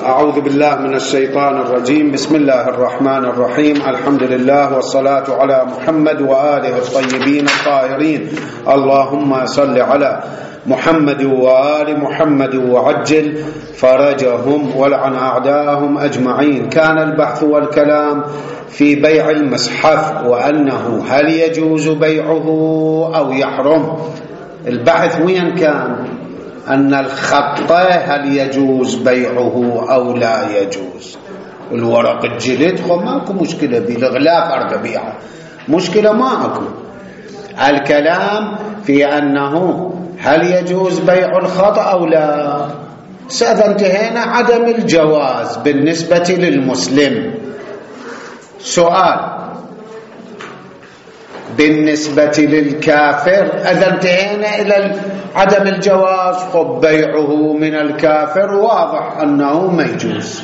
أعوذ بالله من الشيطان الرجيم. بسم الله الرحمن الرحيم. الحمد لله والصلاة على محمد وآله الطيبين الطاهرين. اللهم صل على محمد وآل محمد وعجل فرجهم ولعن أعداءهم أجمعين. كان البحث والكلام في بيع المصحف وأنه هل يجوز بيعه أو يحرم. البحث وين كان؟ أن الخط هل يجوز بيعه أو لا يجوز. الورق الجلد ماكو مشكلة بالغلاف أرجع بيعه، مشكلة ماكو. الكلام في أنه هل يجوز بيع الخط أو لا. سأذا انتهينا عدم الجواز بالنسبة للمسلم. سؤال بالنسبة للكافر، إذا انتهينا إلى عدم الجواز، خب بيعه من الكافر واضح أنه ما يجوز.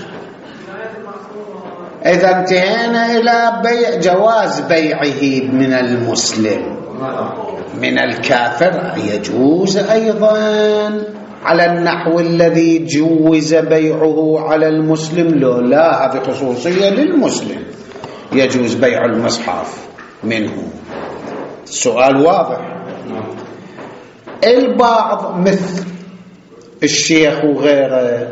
إذا انتهينا إلى جواز بيعه من المسلم من الكافر، يجوز أيضا على النحو الذي جوز بيعه على المسلم. لا هذه خصوصية للمسلم، يجوز بيع المصحف منه. السؤال واضح. البعض مثل الشيخ وغيره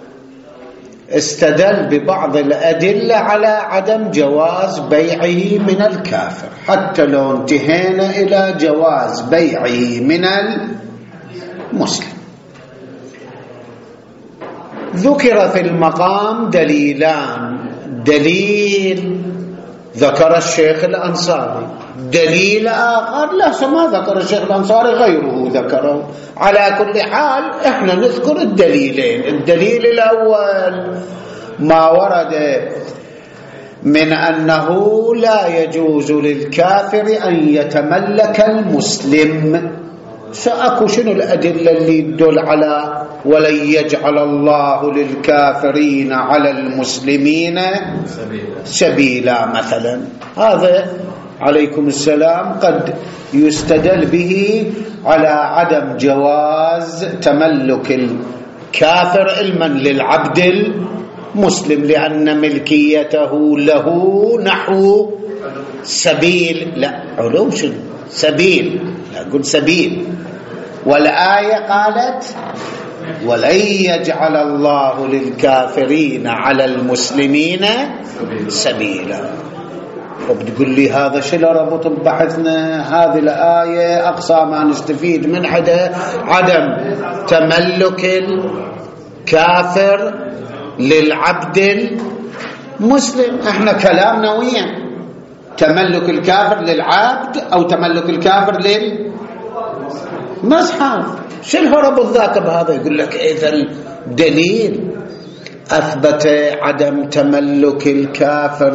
استدل ببعض الأدلة على عدم جواز بيعه من الكافر، حتى لو انتهينا إلى جواز بيعه من المسلم. ذكر في المقام دليلان، دليل ذكر الشيخ الأنصاري، دليل آخر لا ما ذكر الشيخ الأنصاري غيره ذكره. على كل حال احنا نذكر الدليلين. الدليل الأول ما ورد من أنه لا يجوز للكافر أن يتملك المسلم. سأكو شنو الأدلة اللي تدل على ولن يجعل الله للكافرين على المسلمين سبيلا مثلا. هذا عليكم السلام قد يستدل به على عدم جواز تملك الكافر علما للعبد المسلم، لأن ملكيته له نحو سبيل، لا علو شنو سبيل، لا قل سبيل. والآية قالت ولن يجعل الله للكافرين على المسلمين سبيلا. وبتقول لي هذا شو ربط بحثنا؟ هذه الآية أقصى ما نستفيد من عدم تملك الكافر للعبد المسلم. احنا كلامنا وين؟ تملك الكافر للعبد أو تملك الكافر للمصحف. شو الهرب ذاك بهذا؟ يقول لك إذا دليل أثبت عدم تملك الكافر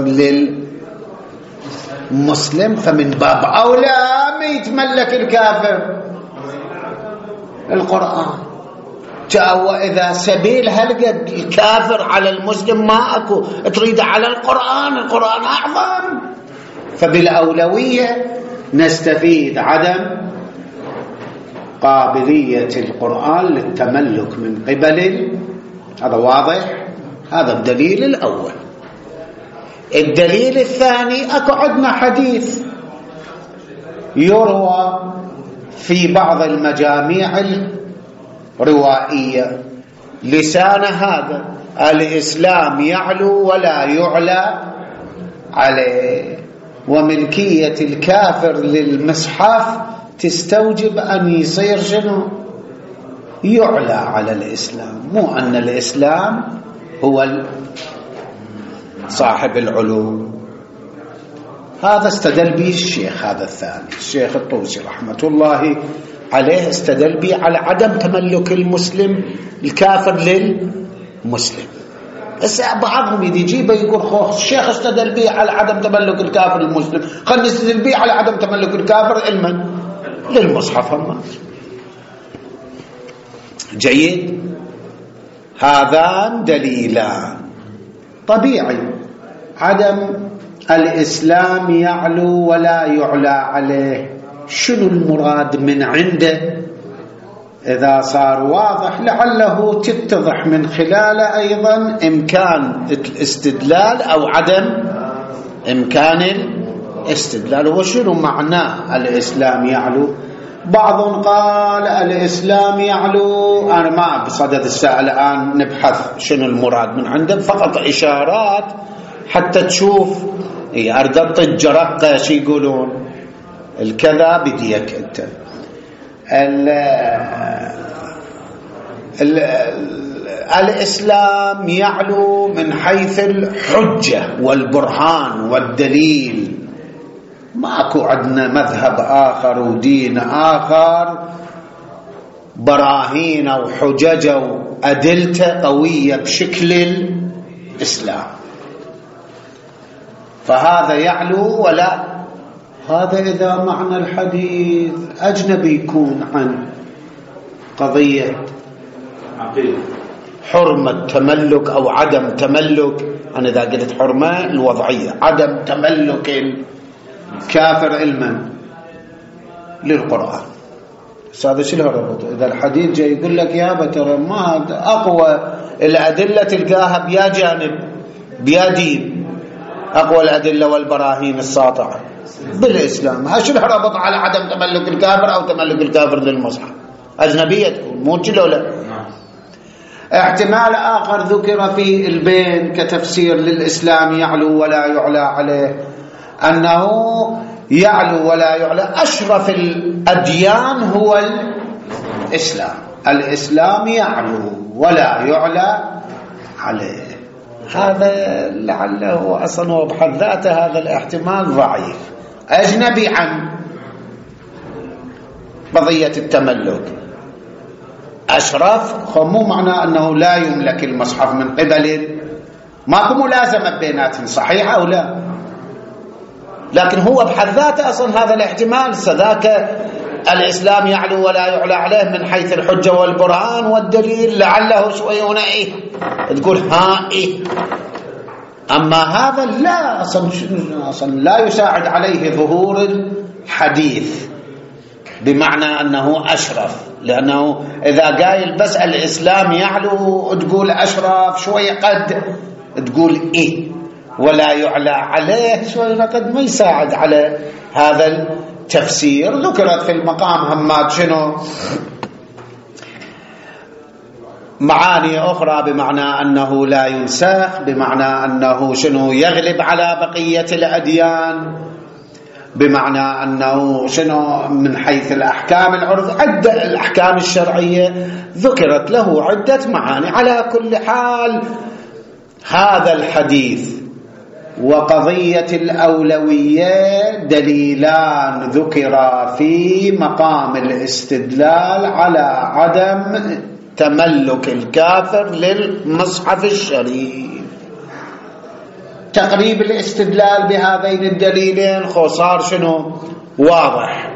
للمسلم، فمن باب أولى ما يتملك الكافر القرآن. وإذا سبيل هلقد الكافر على المسلم ما أكو، تريد على القرآن، القرآن أعظم. فبالأولوية نستفيد عدم قابلية القرآن للتملك من قبل. هذا واضح. هذا الدليل الأول. الدليل الثاني أكو عندنا حديث يروى في بعض المجاميع الروائية لسان هذا: الإسلام يعلو ولا يعلى عليه. وملكية الكافر للمصحف تستوجب أن يصير شنو؟ يعلى على الإسلام، مو أن الإسلام هو صاحب العلو. هذا استدل به الشيخ هذا الثاني، الشيخ الطوسي رحمة الله عليه، استدل به على عدم تملك المسلم الكافر للمسلم. بس بعضهم يجيبه يقول خوخ الشيخ استدل به على عدم تملك الكافر للمسلم، خلنا نستدل به على عدم تملك الكافر علما للمصحف. هم جيد. هذان دليلان. طبيعي عدم الإسلام يعلو ولا يعلى عليه. شنو المراد من عنده؟ إذا صار واضح لعله تتضح من خلاله أيضا إمكان الاستدلال أو عدم إمكان الاستدلال. وشنو معناه الإسلام يعلو؟ بعض قال الإسلام يعلو، أنا ما بصدد السائل الآن نبحث شنو المراد من عنده، فقط إشارات حتى تشوف. أردت الجرقة شي يقولون الكذا بديك أنت. الإسلام يعلو من حيث الحجة والبرهان والدليل. ماكو عندنا مذهب آخر ودين آخر براهين وحجج وأدلة قوية بشكل الإسلام، فهذا يعلو. ولا هذا إذا معنى الحديث أجنبي يكون عن قضية حرمة تملك أو عدم تملك. أنا إذا قلت حرمة الوضعية، عدم تملك الكافر علما للقرآن، هذا شو الربط؟ إذا الحديث جاي يقول لك يا بترى ما أقوى الأدلة تلقاها بيا جانب بيا دين، أقوى الأدلة والبراهين الساطعة بالإسلام. هاش الربط على عدم تملك الكافر أو تملك الكافر للمصحف؟ أجنبية تكون مو ولا احتمال آخر ذكر في البين كتفسير للإسلام يعلو ولا يعلى عليه، أنه يعلو ولا يعلى. أشرف الأديان هو الإسلام، الإسلام يعلو ولا يعلى عليه. هذا لعله أصلا وبحد ذاته هذا الاحتمال ضعيف، أجنبي عن قضية التملك. أشرف مو معنى أنه لا يملك المصحف من قبل، ماكو ملازمة بيناتهم، صحيح أو لا؟ لكن هو بحد ذاته أصلا هذا الاحتمال سذاك الإسلام يعلو ولا يعلى عليه من حيث الحجة والبرهان والدليل، لعله شوي هنا إيه تقول ها إيه. أما هذا لا، أصلا لا يساعد عليه ظهور الحديث بمعنى أنه أشرف، لأنه إذا قايل بس الإسلام يعلو تقول أشرف شوية، قد تقول إيه ولا يعلى عليه شوية، قد ما يساعد على هذا التفسير. ذكرت في المقام همات شنو معاني أخرى، بمعنى أنه لا ينسخ، بمعنى أنه شنو يغلب على بقية الأديان، بمعنى أنه شنو من حيث الأحكام العرض، عدة الأحكام الشرعية ذكرت له عدة معاني. على كل حال هذا الحديث وقضية الأولوية دليلان ذكرا في مقام الاستدلال على عدم تملك الكافر للمصحف الشريف. تقريب الاستدلال بهذين الدليلين صار شنو واضح.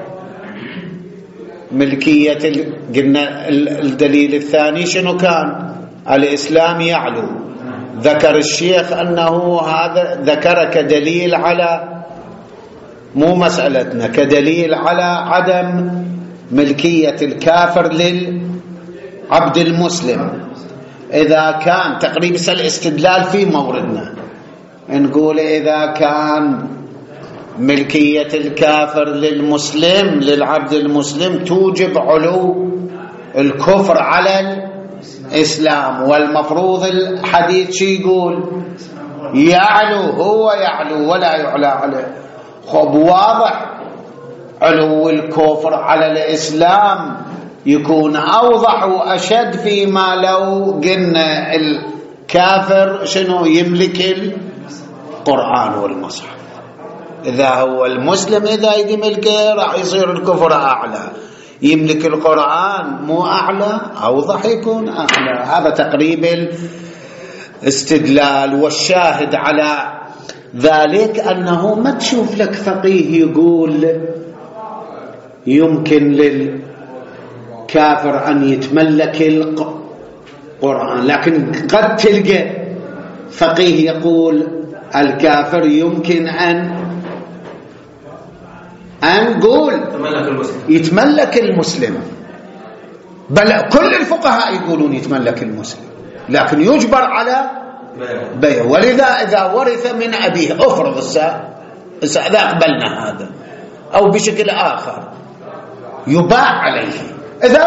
ملكية قلنا الدليل الثاني شنو كان؟ الإسلام يعلو، ذكر الشيخ أنه هذا ذكر كدليل على، مو مسألتنا، كدليل على عدم ملكية الكافر للعبد المسلم. إذا كان تقريب الاستدلال في موردنا نقول إذا كان ملكية الكافر للمسلم للعبد المسلم توجب علو الكفر على الإسلام، والمفروض الحديث شي يقول؟ يعلو، هو يعلو ولا يعلى عليه. خب واضح علو الكفر على الإسلام يكون أوضح وأشد فيما لو قلنا الكافر شنو يملك القرآن والمصحف. إذا هو المسلم إذا يملكه راح يصير الكفر أعلى، يملك القرآن مو أعلى، أوضح يكون أعلى. هذا تقريب الاستدلال. والشاهد على ذلك أنه ما تشوف لك فقيه يقول يمكن للكافر أن يتملك القرآن، لكن قد تلقى فقيه يقول الكافر يمكن أن نقول يتملك المسلم بل كل الفقهاء يقولون يتملك المسلم، لكن يجبر على بيع. ولذا إذا ورث من أبيه، أفرض إذا قبلنا هذا أو بشكل آخر يباع عليه. إذا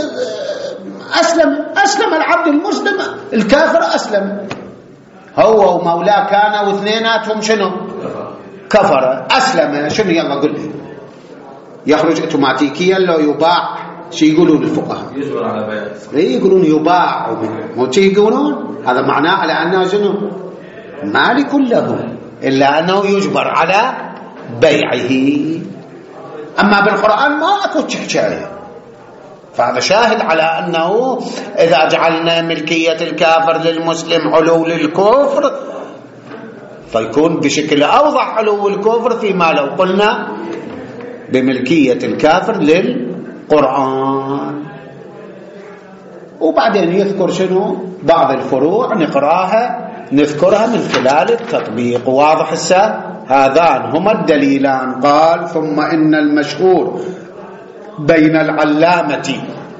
أسلم العبد المسلم، الكافر أسلم، هو ومولاه كانوا واثنيناتهم شنو؟ كفر. أسلم، شنو؟ يلا قل لي. يخرج اوتوماتيكيا لو يباع. شو يقولون الفقهاء؟ يجبر على بيع. يقولون يباع، مو شي يقولون. هذا معناه على أنه شنو؟ مالك له، إلا أنه يجبر على بيعه. أما بالقرآن ما أكو حكاية. فهذا شاهد على أنه إذا جعلنا ملكية الكافر للمسلم علو للكفر، فيكون بشكل أوضح علو الكفر فيما لو قلنا بملكية الكافر للقرآن. وبعدين يذكر شنو؟ بعض الفروع نقراها نذكرها من خلال التطبيق. واضح هذان هما الدليلان. قال: ثم إن المشهور بين العلامة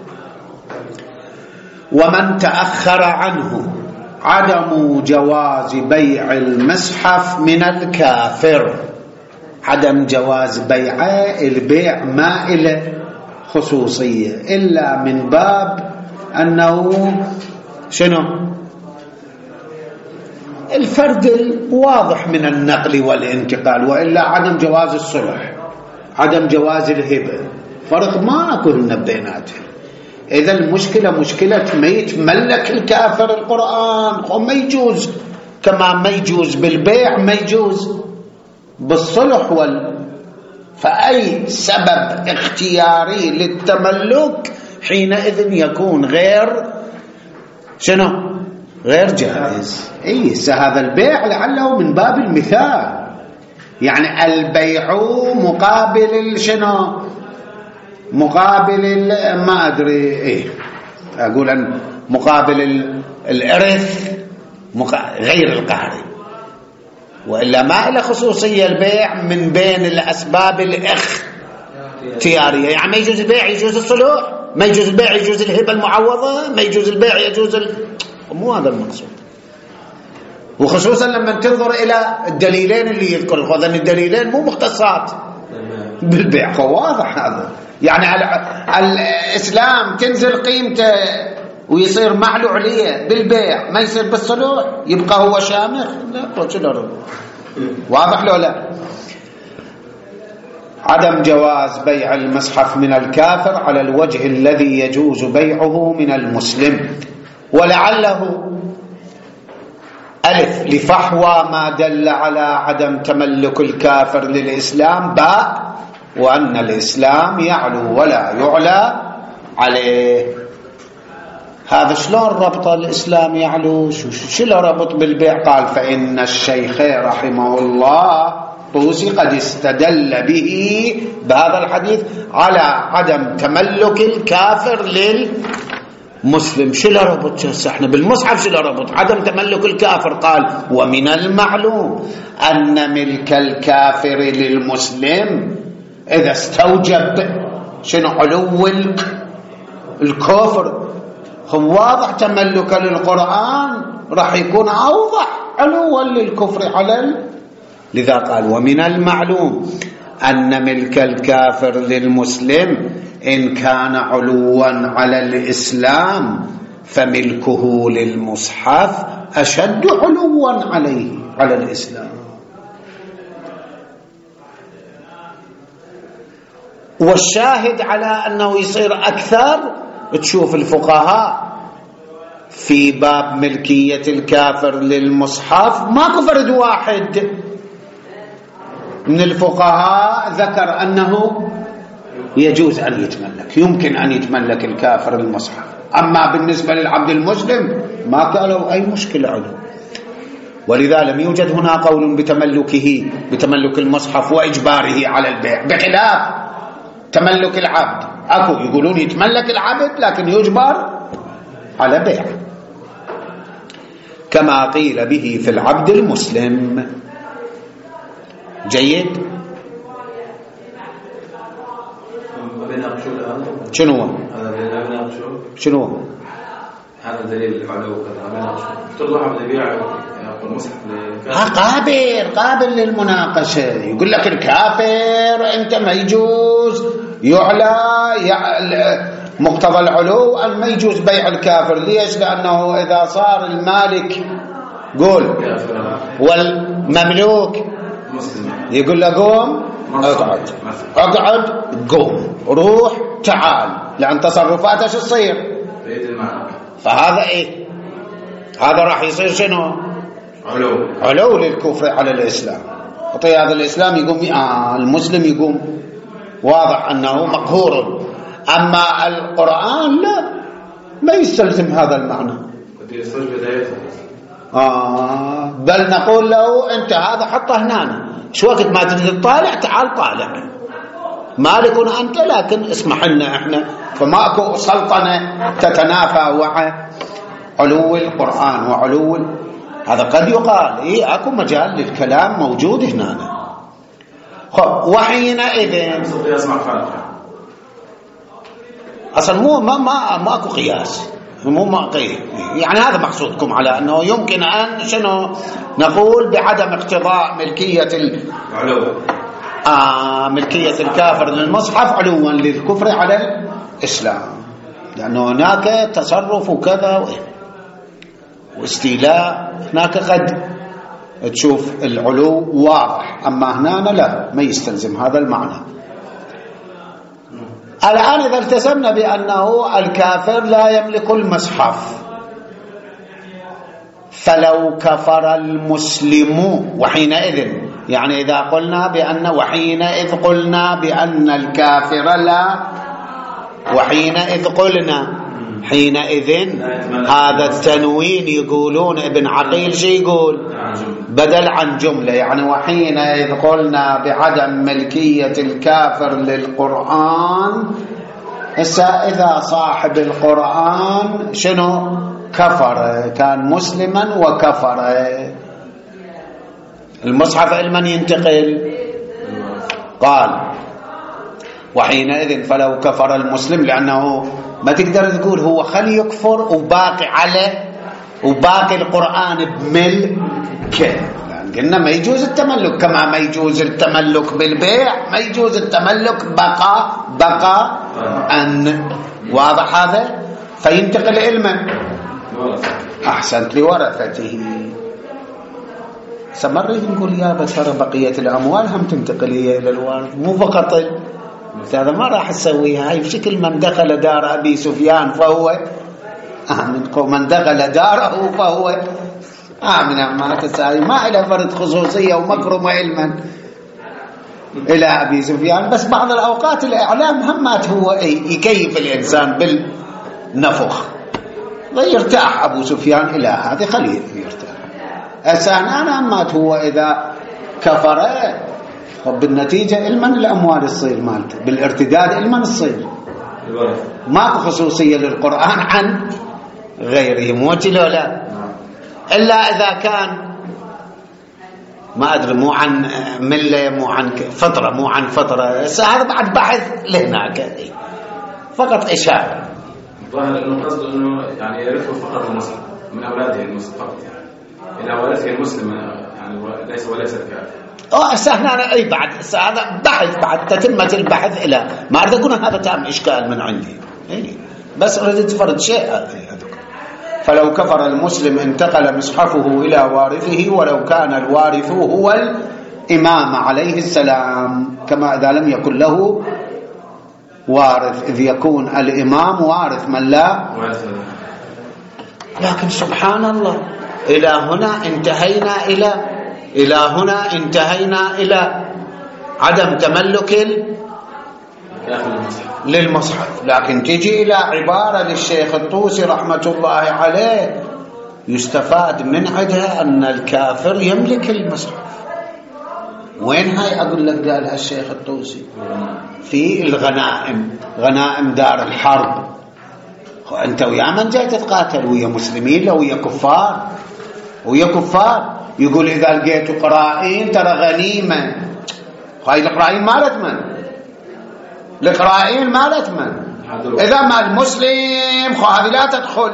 ومن تأخر عنه عدم جواز بيع المصحف من الكافر. عدم جواز بيعه، البيع ما إله خصوصية إلا من باب أنه شنو؟ الفرد الواضح من النقل والانتقال، وإلا عدم جواز الصلح، عدم جواز الهبة، فرق ما أكون بيناتهم. إذا المشكلة مشكلة ما يتملك الكافر القرآن، وما يجوز كما ما يجوز بالبيع، ما يجوز بالصلح فأي سبب اختياري للتملك حينئذ يكون غير شنو؟ غير جائز. هذا البيع لعله من باب المثال، يعني البيع مقابل شنو؟ مقابل ما أدري أقول أن مقابل الإرث غير القهري، وإلا ما له خصوصية البيع من بين الأسباب الاختيارية. يعني ما يجوز البيع يجوز الصلح، ما يجوز البيع يجوز الهبة المعوضة، ما يجوز البيع يجوز مو هذا المقصود. وخصوصا لما تنظر إلى الدليلين اللي يذكر، هذين الدليلين مو مختصات بالبيع، فواضح هذا. يعني الإسلام تنزل قيمته ويصير معلو عليه بالبيع، ما يصير بالصلح، يبقى هو شامخ. لا، واضح لو لا؟ عدم جواز بيع المصحف من الكافر على الوجه الذي يجوز بيعه من المسلم، ولعله ألف لفحوى ما دل على عدم تملك الكافر للإسلام، باء وأن الإسلام يعلو ولا يعلى عليه. هذا شلون ربط الإسلام يعلو؟ شو ربط بالبيع؟ قال: فإن الشيخ رحمه الله طوسي قد استدل به بهذا الحديث على عدم تملك الكافر للمسلم. شو ربط؟ احنا بالمصحف شو ربط عدم تملك الكافر؟ قال: ومن المعلوم أن ملك الكافر للمسلم إذا استوجب شنو؟ علو الكفر. هو واضح تملك للقرآن راح يكون أوضح علوا للكفر لذا قال: ومن المعلوم أن ملك الكافر للمسلم إن كان علوا على الإسلام فملكه للمصحف أشد علوا عليه على الإسلام. والشاهد على أنه يصير أكثر، تشوف الفقهاء في باب ملكية الكافر للمصحف ماكو فرد واحد من الفقهاء ذكر أنه يجوز أن يتملك، يمكن أن يتملك الكافر المصحف. أما بالنسبة للعبد المسلم ما قالوا أي مشكلة عنه. ولذا لم يوجد هنا قول بتملك المصحف وإجباره على البيع، بخلاف تملك العبد. أكو يقولون يتملك العبد لكن يجبر على بيع، كما قيل به في العبد المسلم. جيد. شنو شنو هذا دليل العلو كذا ترضى عبد يبيع المصحف قابل للمناقشة. يقول لك الكافر أنت ما يجوز يعلى مقتضى العلو أن ما يجوز بيع الكافر. ليش؟ لأنه إذا صار المالك قول والمملوك يقول له قوم اقعد قوم روح تعال، لأن تصرفاته شو تصير؟ فهذا ايه؟ هذا راح يصير شنو؟ علو للكفر على الإسلام. طيب هذا الإسلام يقوم المسلم يقوم واضح أنه مقهور. أما القرآن لا، ما يستلزم هذا المعنى. بل نقول له أنت هذا حطه هنا، شو وقت ما تريد تطالع تعال طالع، مالك أنت لكن اسمح لنا احنا. فماكو سلطنة تتنافى مع علو القرآن وعلو هذا. قد يقال إيه أكو مجال للكلام موجود هنا. وحينئذ أصلا ما أكو قياس، يعني هذا مقصودكم على أنه يمكن أن شنو نقول بعدم اقتضاء ملكية الكافر للمصحف علوا للكفر على الإسلام، لأنه هناك تصرف وكذا واستيلاء، هناك قد تشوف العلو واضح، أما هنا لا، ما يستلزم هذا المعنى. الآن إذا التزمنا بأنه الكافر لا يملك المصحف، فلو كفر المسلم وحينئذ، يعني إذا قلنا بأن وحينئذ قلنا بأن الكافر لا، وحينئذ قلنا حينئذ هذا التنوين يقولون ابن عقيل شي يقول بدل عن جملة، يعني وحينئذ قلنا بعدم ملكية الكافر للقرآن. إذا صاحب القرآن شنو كفر، كان مسلما وكفر، المصحف لمن ينتقل؟ قال وحينئذ فلو كفر المسلم، لأنه ما تقدر تقول هو خلي يكفر وباقي عليه وباقي القرآن بملكه، لأن قلنا ما يجوز التملك، كما ما يجوز التملك بالبيع، ما يجوز التملك بقى أن واضح هذا. فينتقل علما أحسنت لورثته. سمره نقول يا بس بقية الأموال هم تنتقل هي إلى الوارث، مو فقط هذا ما راح تسويها. هاي بشكل من دخل دار أبي سفيان فهو من دخل داره فهو آمن. ما تساوي، ما إلى فرد خصوصية ومكرم علما إلى أبي سفيان. بس بعض الأوقات الإعلام همات هو يكيف الإنسان بالنفخ، ويرتاح أبو سفيان إلى هذه خليه يرتاح. أنا همات هو إذا كفر بالنتيجة علما الأموال تصير مالته، بالارتداد علما تصير، ماكو خصوصية للقرآن عن غيره، موتي لو لا، إلا إذا كان ما أدري مو عن ملة، مو عن فطرة، مو عن فطرة، هذا بعد بحث لهناك، فقط إشارة. الظاهر إنه قصده إنه يعني يرثه فقط المسلم من أولاده المسلم فقط، يعني إذا ورثه المسلم يعني وليس الكافر. هنا أي بعد هذا بحث بعد تتمة البحث إلى ما أريد أقول هذا تام إشكال من عندي، بس أريد فرض شيء. فلو كفر المسلم انتقل مصحفه إلى وارثه، ولو كان الوارث هو الإمام عليه السلام، كما إذا لم يكن له وارث، إذ يكون الإمام وارث من لا. لكن سبحان الله، إلى هنا انتهينا إلى عدم تملك للمصحف. لكن تجي إلى عبارة للشيخ الطوسي رحمة الله عليه يستفاد من عدها أن الكافر يملك المصحف. وين هاي؟ أقول لك قالها الشيخ الطوسي في الغنائم، غنائم دار الحرب. أنت ويا من جاي تتقاتل؟ ويا مسلمين لو ويا كفار؟ ويا كفار. يقول إذا لقيتوا قرائين ترى غنيمة. هاي القرائين مالت من؟ القرائين مالت من؟ إذا ما المسلم هذه لا تدخل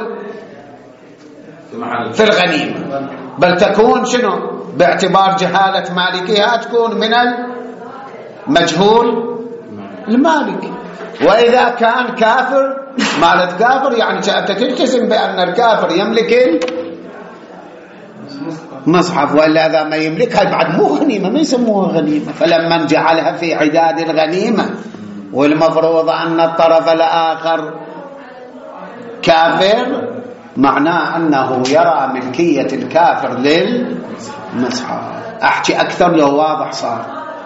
في الغنيمة، بل تكون شنو باعتبار جهالة مالكها تكون من المجهول المالك. وإذا كان كافر مالت كافر يعني أنت تلتزم بأن الكافر يملك المصحف، وإلا إذا ما يملكها بعد مو غنيمة، ما يسموها غنيمة. فلما جعلها في عداد الغنيمة والمفروض أن الطرف الآخر كافر معناه أنه يرى ملكية الكافر للمصحف. أحكي أكثر لو واضح صار.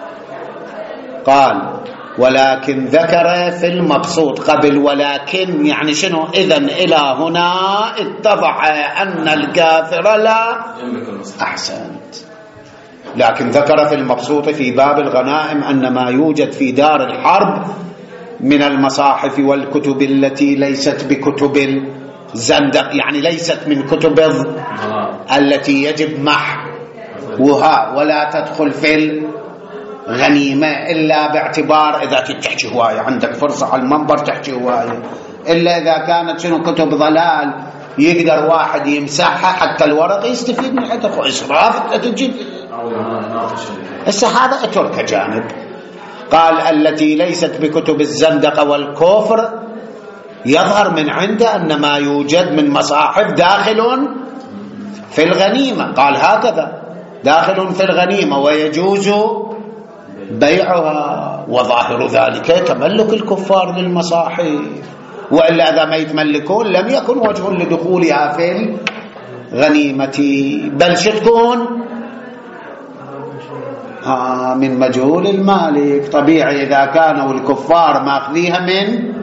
قال ولكن ذكر في المبسوط قبل ولكن يعني شنو؟ إذن إلى هنا اتضح أن الكافر لا أحسنت. لكن ذكر في المبسوط في باب الغنائم أن ما يوجد في دار الحرب من المصاحف والكتب التي ليست بكتب الزندق، يعني ليست من كتب التي يجب محوها ولا تدخل في الغنيمة إلا باعتبار إذا تحكي هواية عندك فرصة على المنبر تحكي هواية، إلا إذا كانت شنو كتب ضلال يقدر واحد يمسحها حتى الورق يستفيد من حتى إسراف تجد. هذا اترك جانب. قال التي ليست بكتب الزندقة والكفر يظهر من عنده أن ما يوجد من مصاحف داخل في الغنيمة. قال هكذا داخل في الغنيمة ويجوز بيعها، وظاهر ذلك تملك الكفار للمصاحف، وإلا إذا ما يتملكون لم يكن وجه لدخولها في الغنيمة، بل شتكون من مجهول المالك. طبيعي إذا كانوا الكفار ماخذيها من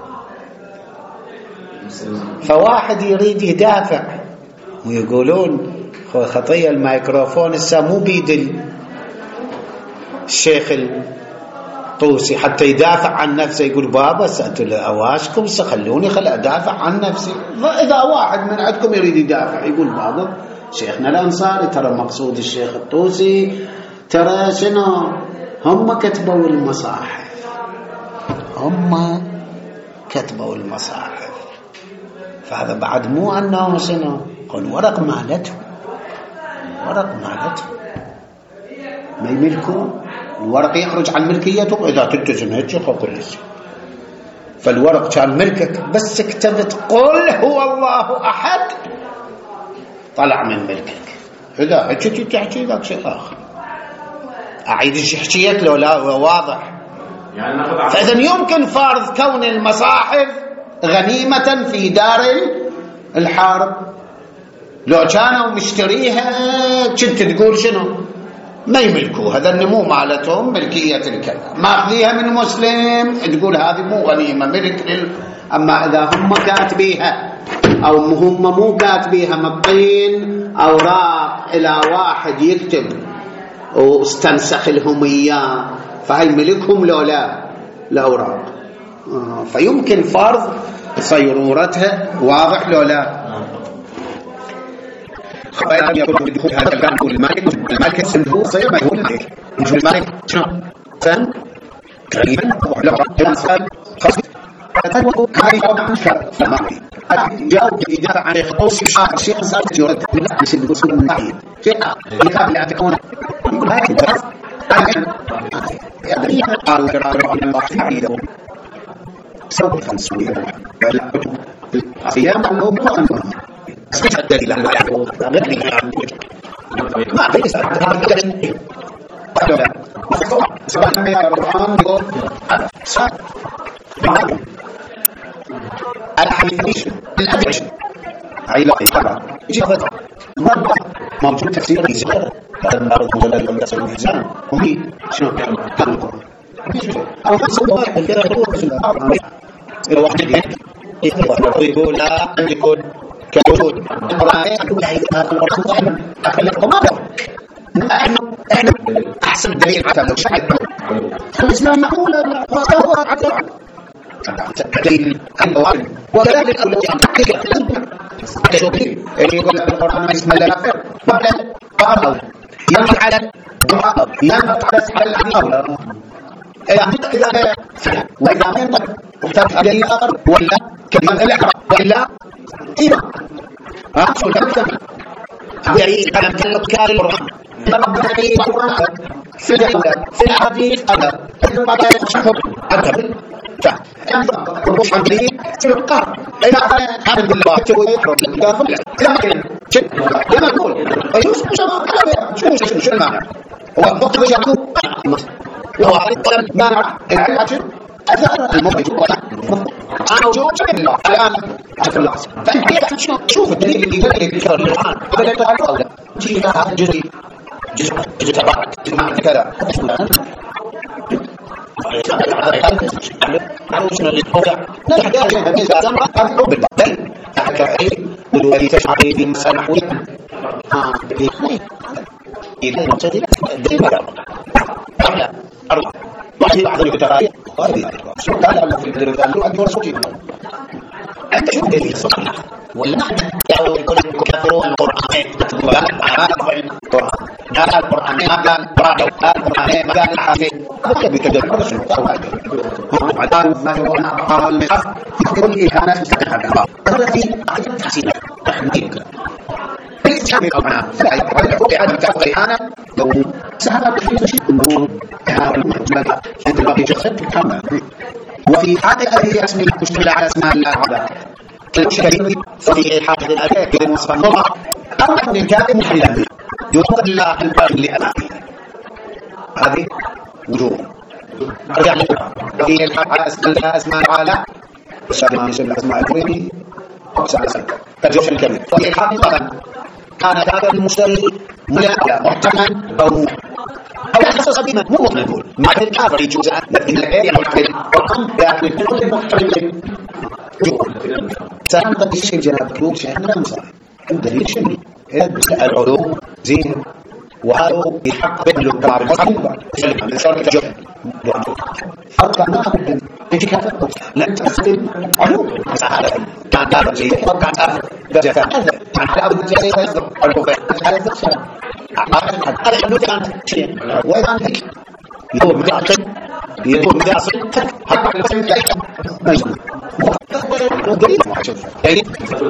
فواحد يريد يدافع ويقولون خطية الميكروفون هسه مو بيد الشيخ الطوسي حتى يدافع عن نفسه، يقول بابا سأتوا أواشكم خلوني أدافع عن نفسي. إذا واحد من عندكم يريد يدافع يقول بابا شيخنا الأنصاري ترى مقصود الشيخ الطوسي ترى شنو هم كتبوا المصاحف، هم كتبوا المصاحف، فهذا بعد مو أنه شنو قل ورق مالتهم، ورق مالتهم ما يملكون الورق، يخرج عن ملكيتهم إذا تلتزم هيك كل شيء. فالورق كان ملكك بس كتبت قل هو الله أحد طلع من ملكك، إذا هيك تحكي ذاك شيء آخر. أعيد حكيت له لا واضح يعني. فإذن يمكن فرض كون المصاحف غنيمة في دار الحرب. لو كانوا مشتريها كنت تقول شنو ما يملكوا، هذا النمو مالتهم ملكية الكذا، ماخذيها من مسلم تقول هذه مو غنيمة ملك أما إذا هم كاتبيها أو هم مو كاتبيها مبطين أوراق إلى واحد يكتب واستنسخ لهم إياه فهي ملكهم لو لا الأوراق. فيمكن فرض صيرورتها، واضح لو لا؟ خبائر يقول بدخول هذا الكلام يقول المالك الصندوق صير ما يقول المالك مش المالك شنو سن تقريبا لو كان سال خاص هاي طبعا ما جاوب إجابة عن الخصوص الشيخ صار يرد بالنسبة للوصول المعين شيء يقابل يعتقون يقول هاي يعني قال قرار الله تعالى سوف نسوي الصيام أنه مطلق الدليل على ما ليس هذا سواء ما القرآن يقول الحديث الأدعش عيلا إشارة إجابة مرة موجود تفسير الإنسان هذا ولا يمسك الإنسان وهي شنو كان القرآن أو حسب واحد كذا يقول في الأرض واحد يقول لا يقول كوجود احنا احسن دليل حتى لو شاهد الاسلام معقول دليل وكذلك يقول القران اسم الله قبل ينفع على الدعاء ينفع على الامر إذا فعل وإذا ما ينطق واحتاج حاجة آخر ولا كلمة الإعراب وإلا إيمان أقصد كلمة يعني كلام كار القرآن ربنا في القرآن في الحديث هذا أدب فالروح عندي في القرآن إذا الحمد لله تقول يحرم إذا ما كان لما نقول شو المعنى هو الضغط يشعر وهو القلم مانع العلاج أثار المخرج أنا وجود الله الآن أشكر الله فأنت شوف الدليل اللي يدلل في القرآن هذا لا تعرف أولا شيء هذا جزء تبارك معنى كذا عروسنا للحوضع لا تحتاج أن تنسى أمرا أرض بالبطل تحتاج الذي تشعري في مسألة حوية إذا المقصد دليل ماذا أرض أرض وعليه بعض الكتابات قال الله في الكتاب أنت ورسولك أنت شو دليل صحيح ولا يقول كفروا القرآن قال القرآن ما قال برادو قال القرآن ما قال الحافظ كيف بكذب الرسول وعدان ما يقول قال المحف يقول إيهانات تتحدث التي تحسين تحميلك ليس شامل أبناء لا يقول إعادة تعطي إيهانة لو سهل في تشيء النور أنت الباقي شخصا تتحمل وفي حالة هذه أسمي مشتملة على اسماء الله تعالى كالمشكلين في حالة الأداء كلمة وصف النظر أو نحن الكاتب محلل يطلق الله الباقي لأمامه هذه وجوه أرجع لك وفي الحالة أسماء العالى والشاهد ما يسمى أسماء الكريمي كالجوش الكريم وفي الحالة كان هذا المشترك ملاقى محتمل أو أو يخصص بما مو مقبول مع الكافر يجوز لكن الآية محتمل وقم يعني كل المحتملين سأنت الشيء جناب كلوب شأننا نصر دليل شيء العلوم زين وهذا بحق بين الكبار المصحف شركة جهد فرق ما أقول أنت كافر لن تستخدم علوم مساعدة كان كافر زي وكان كافر جزاء هذا عن حلاب الجزاء يصدر الكفر على الفرق هذا حلو كان شيء وإذا ذلك يقول مجاصل يقول مجاصل حتى الفرق لا ما يسمى ودليل يعني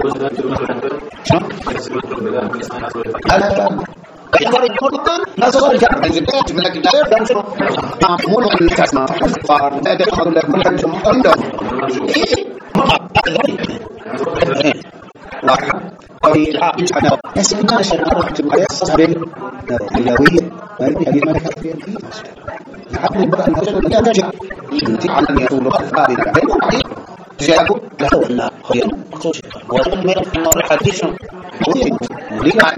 يقدر يقول ما صار الكلام الزبدات من الكتاب ده مش معمول من الاسماء صار ده ياخذ لك كل حاجه عنده قوي العقل انا بس ما شرحت القصص بين الهويه هذه ما ذكرت فيها العقل بقى الرجل لا تجد يتعلم يقول هذه جاءكم له ولا خير مخصوص ومن من الحديث ولينا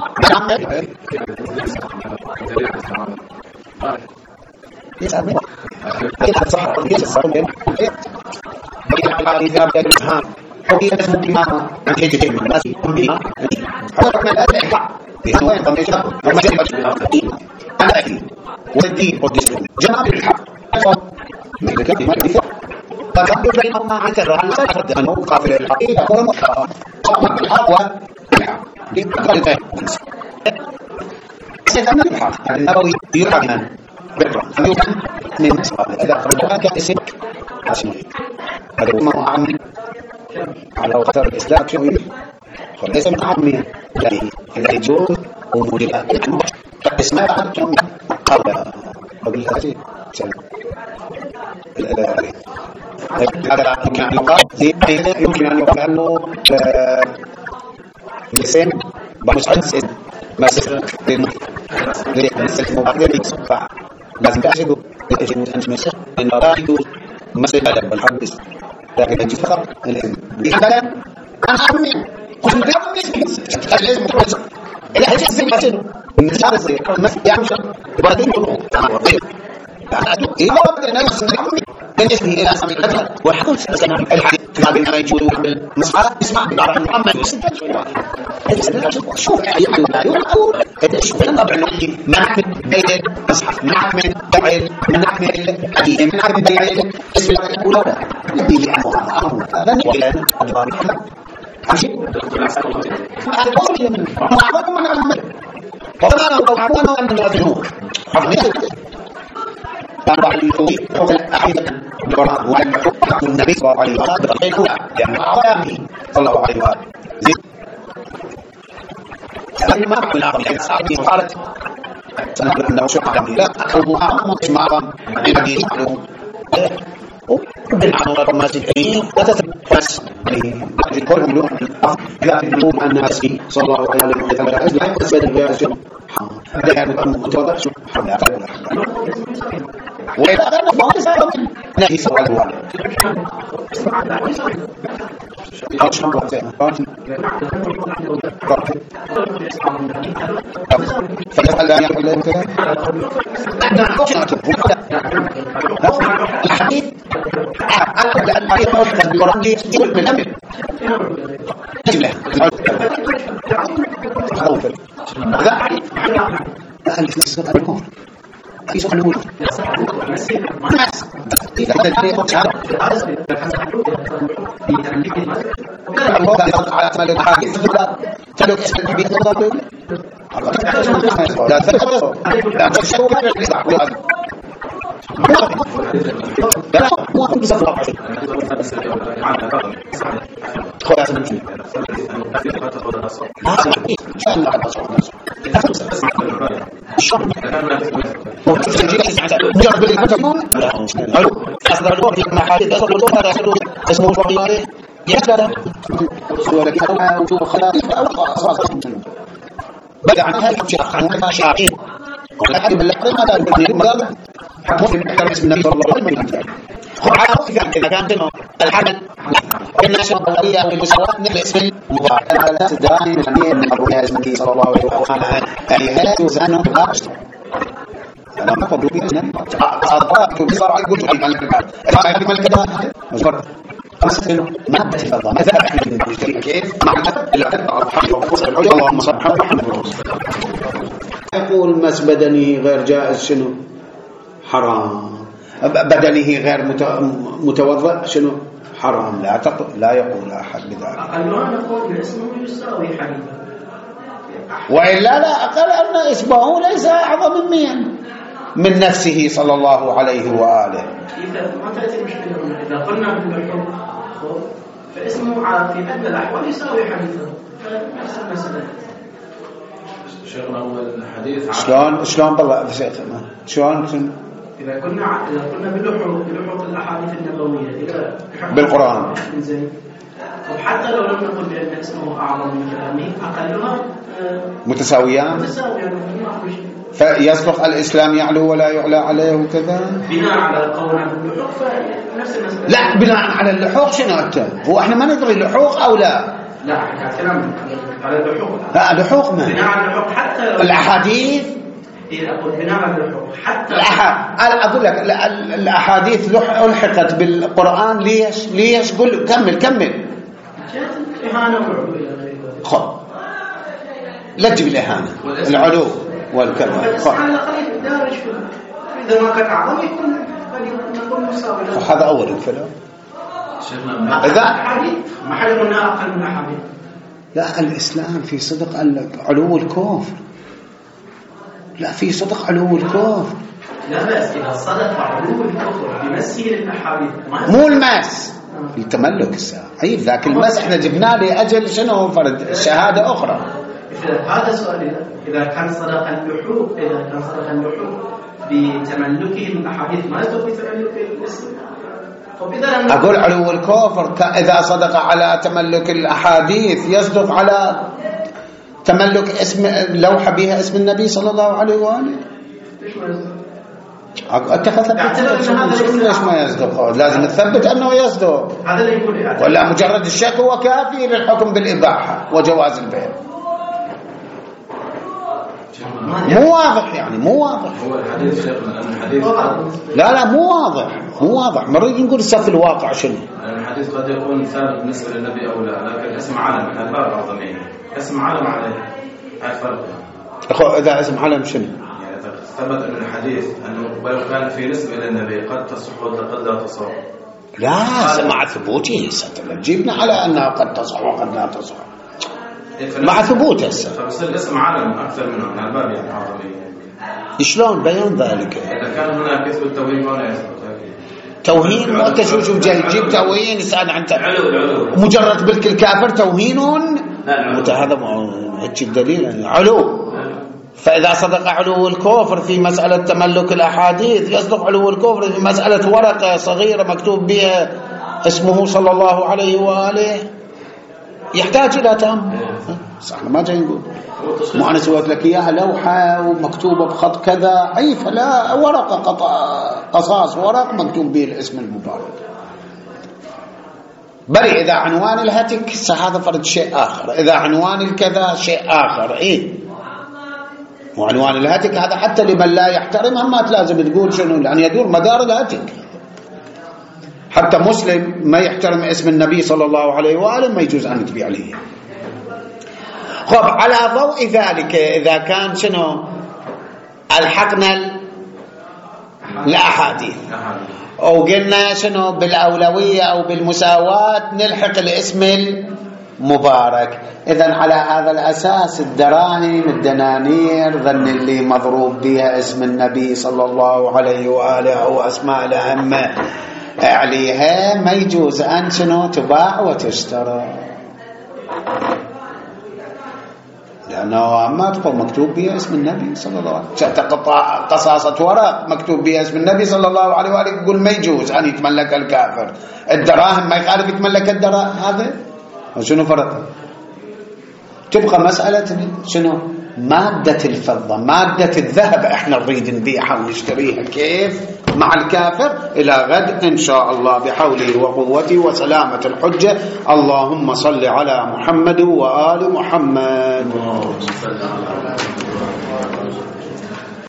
يسأل كيف صح كيف صار من بين الحديث هذا الإسهام حقيقة الإمام عن كيف الناس بما حركنا الأدعاء بسواء قميشة ومجال أنا أكيد والدين والدين جناب الحق مثل كيف ما يفعل فالحق بينهما عن كرة أن أفرد أنه قابل الحقيقة والمحرم صار الحق والحق لقد سيدنا الحق النبوي يرحمنا بكرة يمكن من مصر إذا قبلها كاسم عشمي هذا هو عمي على قدر الإسلام شوي وليس من عمي يعني إذا يجوز ومولد فاسمها عنكم قبل هذه هذا يمكن أن يقال يمكن أن يقال أنه لسان بمسعد ما سفر لازم تأخذوا أنت مسح إن رأيته مسح هذا بالحدث لكن أنت فقط هذا أنا حرمي كل ما يعمل لازم تقول إلى هذا الزين مثله النساء الزين مثل يعني وبعدين تقول أنا أقول إيه ما بدنا نفس الحرمي بالنسبة إلى أسماء الأدب والحكم الحديث كتاب ما يجوز بالمصحف اسمع بعض محمد شوف أيام لا يقول شوف طبعا ما نحمل بيت مصحف ما نحمل دعيل ما نحمل حديث ما نحمل دعيل اسم الأولى نبي أمر هذا ولا أدبار عشان هذا قصدي من ما أعرفه من أحمد فأنا لو أعرفه أن هذا هو النبي صلى الله عليه وسلم لأن أعظمه صلى الله عليه وسلم ما أقول أعظم قالت سنقول أنه شعر لا أقربها مجمعا عندي معلوم بالعنوة المسيحيين وتتبس كل ملوك لا يقول عن الناس صلى الله عليه وسلم لا يقصد الرجال هذا يعني متوضع سبحانه وإذا أغنى فهو سأل نهي صلى الله عليه فيسأل لا يقول له كذا الحديث الحديث موجود بالقرآن يقول من أمر يجب له لا في صدق الكفر في صدق الوجود إذا هذا الذي يقول هذا على أسماء الحديث تلوك اسم النبي صلى الله عليه وسلم لا تشكوا لا تشكوا لا مو كل صفحة خلاص نمشي بدأ عن هذا عن شاعين ولكن باللحظة ما دار مسلم يحترم اسم النبي صلى الله عليه وسلم عرفت إذا كان الحمل الناس الضوئية أو المساواة من الاسم المبارك أنا لا تدعي من أبوها اسم النبي صلى الله عليه وسلم هذه وزانه بالغاشت أنا ما أقول بي أسنا أضاء بصار على الوجه الملك الملك مجبر أسفل ما بتفضل ماذا أحمد كيف مع اللهم صل على محمد يقول مس بدني غير جائز شنو حرام بدنه غير متوضأ شنو حرام لا يقول أحد بذلك أقلها نقول اسمه يساوي حنيفة وإلا لا أقل أن اسمه ليس أعظم من نفسه صلى الله عليه وآله. إذا ما تأتي المشكلة إذا قلنا بالحكم فاسمه في أدنى الأحوال يساوي حنيفة فنفس المسألة. شيخنا هو الحديث شلون بالله شيخنا شلون إذا كنا بلحوق الأحاديث النبوية بالقرآن زين وحتى لو لم نقل بأن اسمه أعظم من كلامه أقلها متساويان فيصدق الإسلام يعلو ولا يعلى عليه وكذا بناء على قولنا باللحوق فنفس المسألة. لا بناء على اللحوق شنو هو احنا ما ندري اللحوق أو لا كلام على اللحوق لا لحوق ما بناء على اللحوق حتى لو الأحاديث أقول بناء على اللحوق حتى أقول لك الأحاديث ألحقت بالقرآن ليش قل كمل إهانة وعلو خب لا تجيب الإهانة العلو والكلام إذا ما كان أعظم يكون مساوي هذا أول الكلام إذا محل قلنا أقل من أحاديث لا الإسلام في صدق علو الكفر لا في صدق علو الكفر لا بأس إذا صدق علو الكفر بمسه للأحاديث مو المس التملك الساعي ذاك المس احنا جبناه لأجل شنو فرد شهادة أخرى. هذا سؤال إذا كان صدق اللحوق بتملكه الأحاديث ما يصدق بتملك الاسم أقول علو الكفر إذا صدق على تملك الأحاديث يصدق على تملك اسم لوحة بها اسم النبي صلى الله عليه وآله. ليش ما يصدق؟ ليش ما يصدق؟ لازم نثبت أنه يصدق هذا اللي يقول ولا مجرد الشك هو كافي للحكم بالإباحة وجواز البيع. مو واضح يعني مو واضح هو الحديث شيخنا الحديث لا مو واضح مريض نقول السف الواقع شنو الحديث قد يكون ثابت بالنسبة للنبي أو لا لكن اسم علم من الباب العظمية اسم علم عليه هذا فرق إذا اسم علم شنو يعني ثبت أن الحديث أنه ولو كان في نسبة إلى النبي قد تصح وقد لا تصح لا مع ثبوته جيبنا على أنها قد تصح وقد لا تصح مع ثبوته فبصير اسم علم أكثر منه من الباب يعني عظمية شلون بيان ذلك؟ إذا كان هناك كسب التوهين ولا يسقط توهين. وانت شو جاي تجيب توهين يسأل عن مجرد بالك الكافر توهين؟ هذا هيك الدليل يعني علو. فإذا صدق علو الكفر في مسألة تملك الأحاديث يصدق علو الكفر في مسألة ورقة صغيرة مكتوب بها اسمه صلى الله عليه وآله، يحتاج إلى تام. صح ما جاي نقول مو أنا سويت لك إياها لوحة ومكتوبة بخط كذا، أي فلا ورقة قصاص ورق مكتوب به الاسم المبارك. بل إذا عنوان الهتك هذا فرد شيء آخر، إذا عنوان الكذا شيء آخر. إيه وعنوان الهتك هذا حتى لمن لا يحترمها ما لازم تقول شنو، لأن يدور مدار الهتك. حتى مسلم ما يحترم اسم النبي صلى الله عليه وآله ما يجوز أن يتبع عليه. خب على ضوء ذلك إذا كان شنو الحقنا الأحاديث أو قلنا شنو بالأولوية أو بالمساواة نلحق الاسم المبارك، إذن على هذا الأساس الدراهم الدنانير ظن اللي مضروب بها اسم النبي صلى الله عليه وآله أو أسماء الأئمة عليها ما يجوز أن شنو تباع وتشترى، لأنه ما تقول مكتوب بها اسم النبي صلى الله عليه وسلم. تقطع قصاصة ورق مكتوب بها اسم النبي صلى الله عليه وآله يقول ما يجوز أن يتملك الكافر. الدراهم ما يخالف يتملك الدراهم، هذا شنو فرق؟ تبقى مسألة شنو مادة الفضة مادة الذهب احنا نريد نبيعها ونشتريها كيف مع الكافر إلى غد إن شاء الله بحوله وقوته وسلامة الحجة. اللهم صل على محمد وآل محمد.